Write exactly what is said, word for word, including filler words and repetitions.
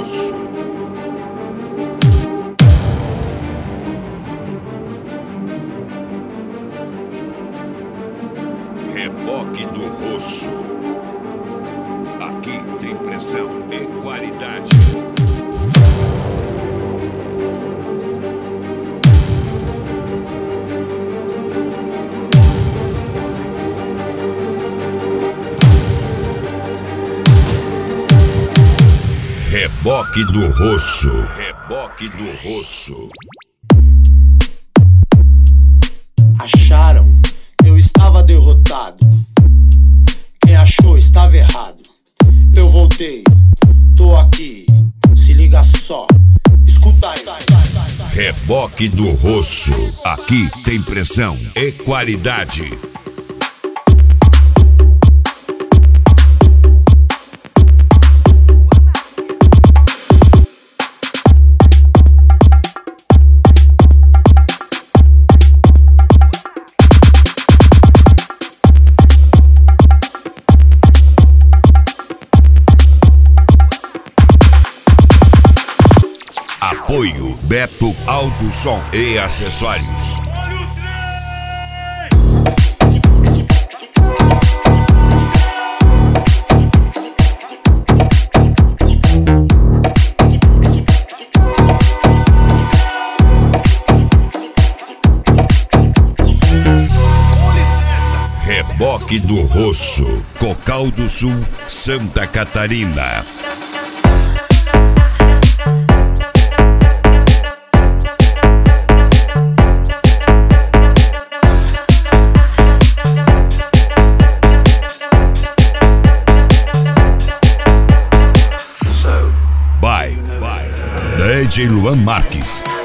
Rosso. Reboque do Rosso. Aqui tem pressão e qualidade. Reboque do Rosso. Reboque do Rosso. Acharam que eu estava derrotado. Quem achou estava errado. Eu voltei, tô aqui. Se liga só, escuta aí. Reboque do Rosso. Aqui tem pressão e qualidade. Apoio Beto Alto Som e Acessórios. Reboque do Rosso, Cocal do Sul, Santa Catarina. By D J Luan Marques.